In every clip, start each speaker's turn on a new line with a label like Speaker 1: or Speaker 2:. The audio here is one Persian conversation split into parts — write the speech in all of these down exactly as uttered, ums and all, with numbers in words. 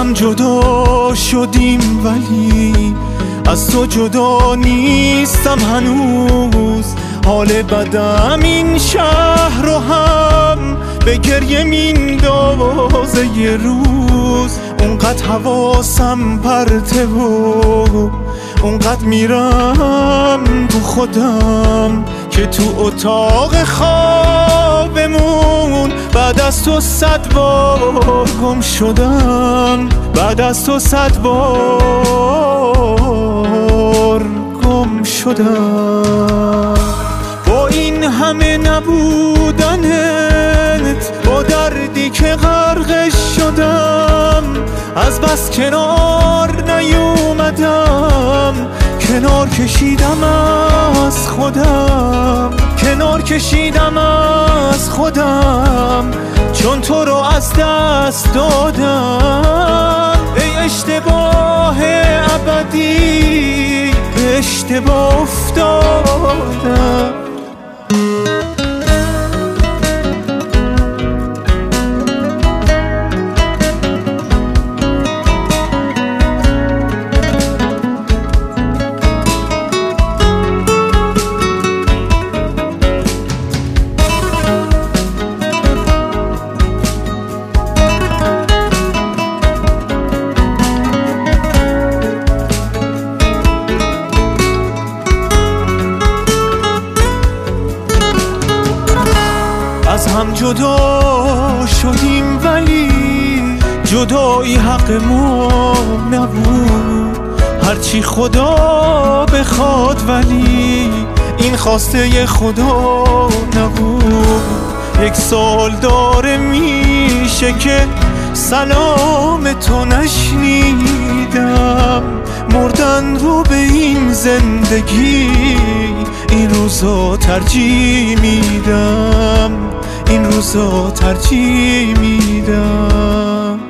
Speaker 1: هم جدا شدیم ولی از تو جدا نیستم هنوز. حال بدم این شهر رو هم به گریه میندازه یه روز. اونقدر حواسم پرته و اونقدر میرم تو خودم که تو اتاق خوابمون بعد از تو صد بار گم شدم. بعد از تو صد بار گم شدم. با این همه نبودنت، با دردی که غرقش شدم، از بس کنار نیومدم. کنار کشیدم از خودم، کنار کشیدم از خودم، چون تو رو از دست دادم. ای اشتباه ابدی، به اشتباه افتادم. از هم جدا شدیم ولی جدایی حق ما نبود. هرچی خدا بخواد ولی این خواسته خدا نبود. یک سال داره میشه که سلام تو نشنیدم. مردن رو به این زندگی این روزا ترجیح میدم، این روزا ترجیح میدم.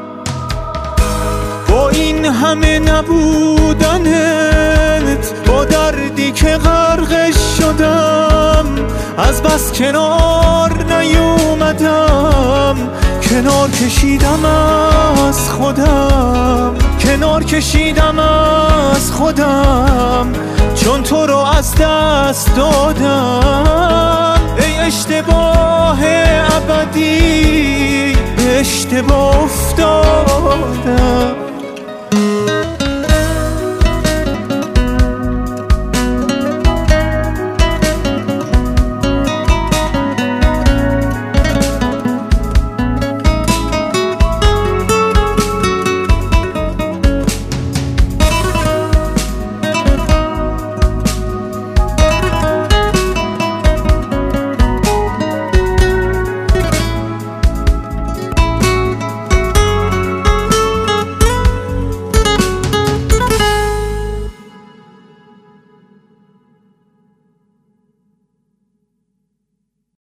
Speaker 1: با این همه نبودنت، با دردی که غرقش شدم، از بس کنار نیومدم. کنار کشیدم از خودم، کنار کشیدم از خودم، چون تو رو از دست دادم. ای اشتباه ابدی، به اشتباه افتادم.